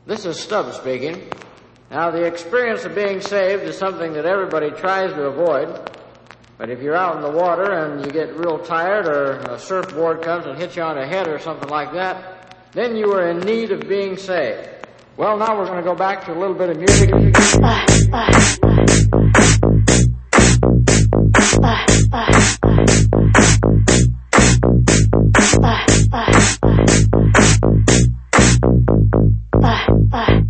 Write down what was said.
This is Stubbs speaking. Now, the experience of being saved is something that everybody tries to avoid. But if you're out in the water and you get real tired, or a surfboard comes and hits you on the head or something like that, then you are in need of being saved. Well, now we're going to go back to a little bit of music. Bye.